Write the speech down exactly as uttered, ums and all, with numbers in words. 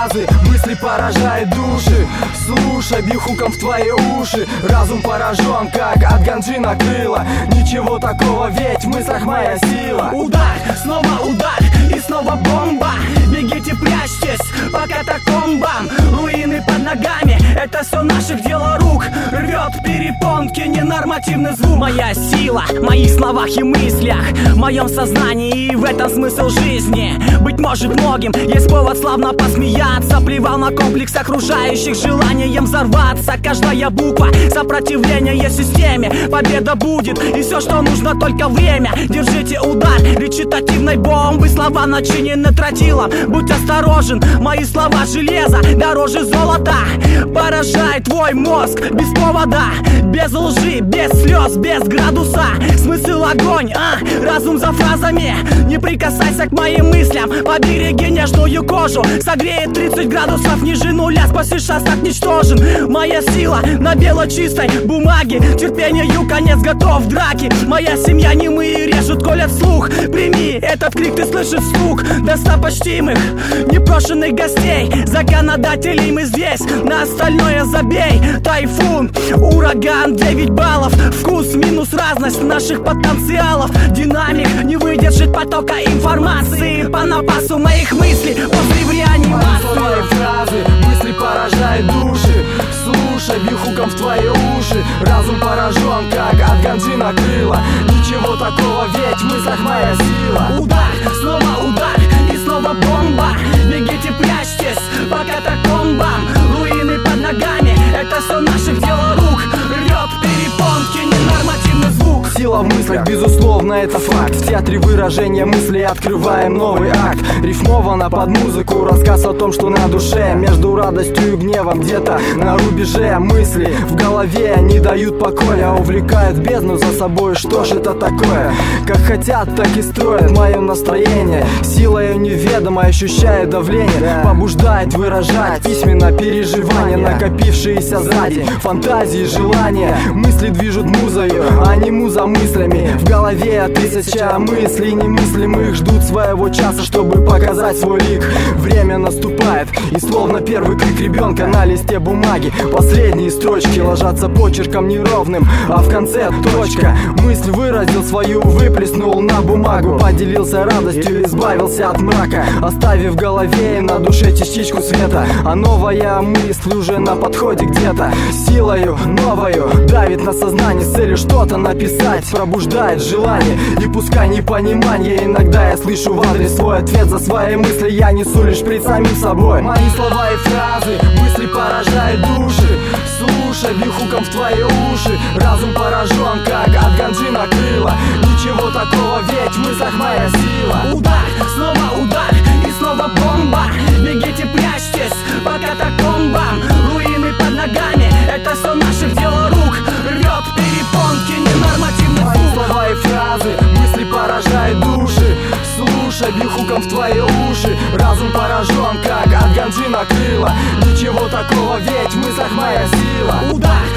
фразы, мысли поражают души. Слушай, бью хуком в твои уши. Разум поражен, как от ганджи накрыло. Ничего такого, ведь в мыслях моя сила. Удар, снова удар и снова бомба. Бегите, прячьтесь по катакомбам. Руины под ногами, это все наших дело рук. Рвет перепонки ненормативный звук. Моя сила в моих словах и мыслях, в моем сознании, и в этом смысл жизни. Быть может, многим есть повод славно посмеяться. Плевал на комплекс окружающих желанием взорваться. Каждая буква сопротивление системе. Победа будет, и все, что нужно, только время. Держите удар речитативной бомбы. Слова начинены тротилом, будь осторожен. Мои слова железо дороже золота. Поражает твой мозг без повода, без лжи, без слез, без градуса. Смысл огонь, а? Разум за фразами. Не прикасайся к моим мыслям, побереги нежную кожу. Согреет тридцать градусов ниже нуля. Спасишь, шанс так ничтожен. Моя сила на бело-чистой бумаге. Терпению конец, готов в драке. Моя семья немые режут, колят слух. Прими этот крик, ты слышишь стук достопочтимых непрошенных гостей. Законодателей мы здесь, на остальное забей. Тайфун, ураган, девять баллов. Вкус минус разность наших потенциалов. Динамик не выдержит потока информации. По напасу моих мыслей после в реанимации. Фразы, мысли поражают души. Слушай, бью хуком в твои уши. Разум поражен, как от ганджи накрыло. Ничего такого, ведь в мыслях моя сила. Удар, снова удар и снова бомба. Бегите, прячьтесь по катакомбам. Руины под ногами, это все наших дело рук. Рвет перепонки ненормативный звук. Сила в мыслях, безусловно, это факт. В театре выражения мыслей открываем новый акт. Рифмовано под музыку, рассказ о том, что на душе. Между радостью и гневом где-то на рубеже. Мысли в голове не дают покоя, увлекают в бездну за собой. Что ж это такое? Как хотят, так и строят мое настроение. Силою неведомой ощущаю давление. Побуждает выражать письменно переживания, накопившиеся сзади. Фантазии, желания, мысли движут музою, а не муза мыслями. В голове тысяча мыслей немыслимых ждут своего часа, чтобы показать свой лик. Время наступает, и словно первый крик ребенка на листе бумаги. Последние строчки ложатся почерком неровным, а в конце точка. Мысль выразил свою, выплеснул на бумагу. Поделился радостью, избавился от мрака, оставив в голове и на душе частичку света. А новая мысль уже на подходе где-то. Силою новою давит на сознание с целью что-то написать. Пробуждает желание, и пускай непонимание. Иногда я слышу в адрес свой ответ за свои мысли. Я несу лишь пред самим собой. Мои слова и фразы, мысли поражают души. Слушай, бью хуком в твои уши. Разум поражен, как от ганджи накрыло. Ничего такого, ведь в мыслях моя сила. Удар, снова удар и снова бомба. Бегите, прячьтесь по катакомбам. Руины под ногами, это все наших дело рук. Рвет перепонки ненормативный звук. Мои слова и фразы, мысли поражают души. Слушай, бью хуком в твои уши. Разум поражен, как от ганджи накрыло. Ничего такого, ведь в мыслях моя сила. Удар,